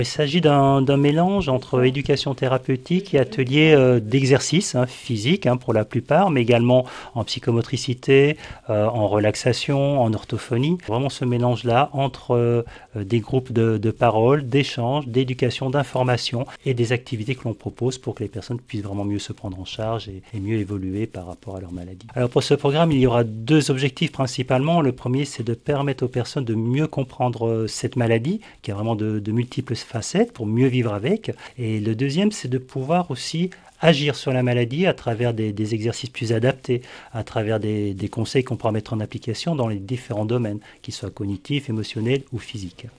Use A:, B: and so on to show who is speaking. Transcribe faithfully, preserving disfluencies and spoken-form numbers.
A: Il s'agit d'un d'un mélange entre éducation thérapeutique et ateliers euh, d'exercice hein, physique hein, pour la plupart, mais également en psychomotricité, euh, en relaxation, en orthophonie. Vraiment ce mélange-là entre euh, des groupes de, de parole, d'échange, d'éducation, d'information et des activités que l'on propose pour que les personnes puissent vraiment mieux se prendre en charge et, et mieux évoluer par rapport à leur maladie. Alors pour ce programme, il y aura deux objectifs principalement. Le premier, c'est de permettre aux personnes de mieux comprendre euh, cette maladie, qui a vraiment de, de multiples facettes pour mieux vivre avec. Et le deuxième, c'est de pouvoir aussi agir sur la maladie à travers des, des exercices plus adaptés, à travers des, des conseils qu'on pourra mettre en application dans les différents domaines, qu'ils soient cognitifs, émotionnels ou physiques.